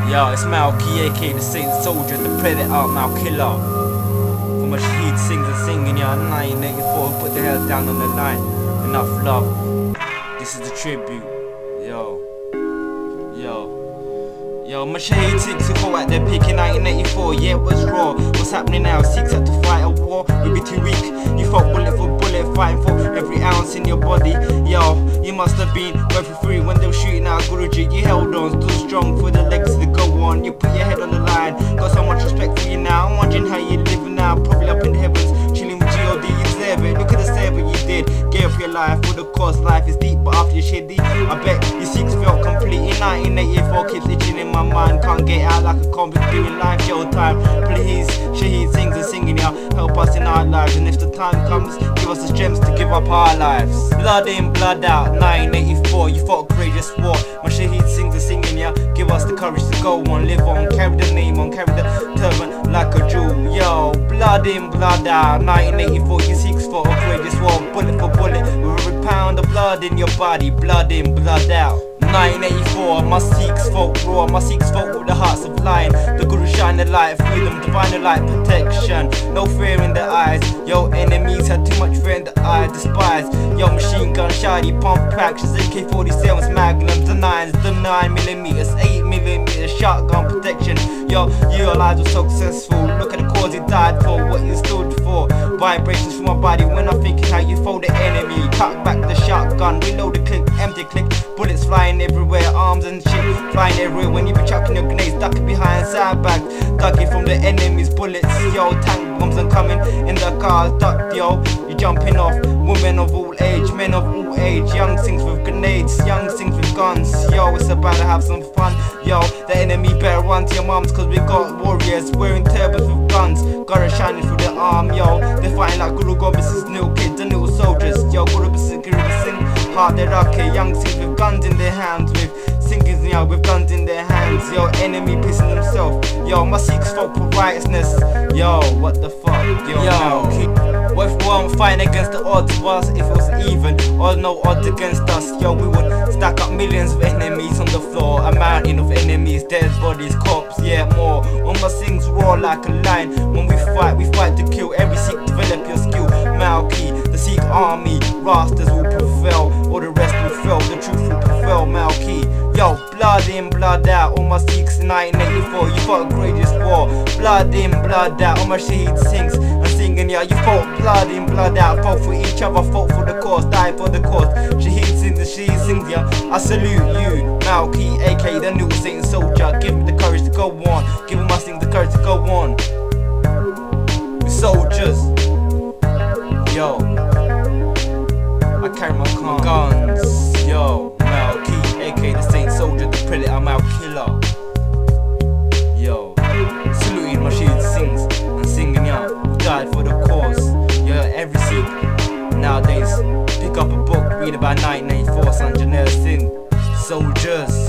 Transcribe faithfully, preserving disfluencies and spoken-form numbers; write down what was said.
Yo, it's Malky, aka the Saint Soldier, the Predator, Mal Killer. For my Shaheed sings and singing, yeah, nineteen eighty-four, put the hell down on the line. Enough love. This is the tribute. Yo. Yo. Yo, my Shaheed six who go out there picking nineteen eighty-four, yeah, it was raw. What's happening now? Six had to fight a war. You be too weak. You fought bullet for bullet, fighting for every ounce in your body. Yo, you must have been going for free when they were shooting out Guruji. You held on, still strong for the legacy to go on. You put your head on the line. Got so much respect for you now. I'm wondering how you living now. Probably up in the heavens, chilling with G O D. You deserve it. Look at the service you did. Gave up your life for the cause. Life is deep, but after you shed deep, I bet your six felt complete. In nineteen eighty-four, keeps itching in my mind. Can't get out like a convict doing life your time. Please, Shaheed sings and singing, yeah. Help us in our lives, and if the time comes, give us the strength to give up our lives. Blood in, blood out, nineteen eighty-four, you fought a courageous war. My Shaheed sings and singing, yeah. Give us the courage to go on, live on, carry the name on, carry the turban like a jewel. Yo, blood in, blood out, nineteen eighty-four, you six fought a courageous war. Bullet for bullet, with every pound of blood in your body. Blood in, blood out. nineteen eighty-four, my Sikhs fought raw, my Sikhs fought with the hearts of lion. The Guru shine the light, freedom, divine light, protection. No fear in the eyes, yo, enemies had too much fear in the eyes, despise. Yo, machine gun, shiny, pump actions, A K forty-sevens, magnums, the nines, the nine millimeters, eight millimeters, shotgun protection. Yo, your lives were successful, look at the cause you died for, what you stood for. Vibrations from my body when I'm thinking how you fold the enemy. Cut back the shotgun, reload the clip, empty clip, bullets flying everywhere, arms and shit flying everywhere. When you be chucking your grenades, ducking behind sandbags, ducking from the enemy's bullets. Yo, tank bombs are coming in the cars, duck, yo, you jumping off. Women of all age, men of all age, young things with grenades, young things with guns. Yo, it's about to have some fun. Yo, the enemy better run to your mums, cause we got warriors wearing turbans with guns. Got it shining through the arm, yo. They're fighting like Guru Gobind Singh's little kids, the little soldiers. Yo, Guru Gobind Singh, Guru Gobind Singh, heart they're rocky, young things with guns in their hands, with singers, yo, with guns in their hands. Yo, enemy pissing themselves. Yo, my Sikhs fought for righteousness. Yo, what the fuck? Yo, yo. What if we weren't fighting against the odds? Was if it was even or no odds against us? Yo, we would stack up millions of enemies on the floor, a mountain of enemies, dead bodies, corpse, yeah, more. All my things roar like a lion. When we fight, we fight to kill. Every Sikh develop your skill. Malky, the Sikh army, Rastas will prevail, all the rest will fail. The truth will prevail, Malky. Yo, blood in, blood out. All my Sikhs in nineteen eighty-four, you fought a courageous war. Blood in, blood out. All my Shaheed sings and singing, yeah, you fought blood in, blood out. Fought for each other, fought for the cause, died for the cause. Shaheed sings and Shaheed sings, yeah. I salute you, Malky, aka the new Saint Soldier. Give me the courage to go on. Give my things the courage to go on. We're soldiers. Yo, I carry my guns. Yo, Malky, aka the Saint Soldier, the Predator, Mal Killer. Yo, saluting my Shaheed sings and singing, yo. Died for the cause. Yo, every Sikh nowadays pick up a book, read about nineteen eighty-four, son Janelle Singh. Soldiers.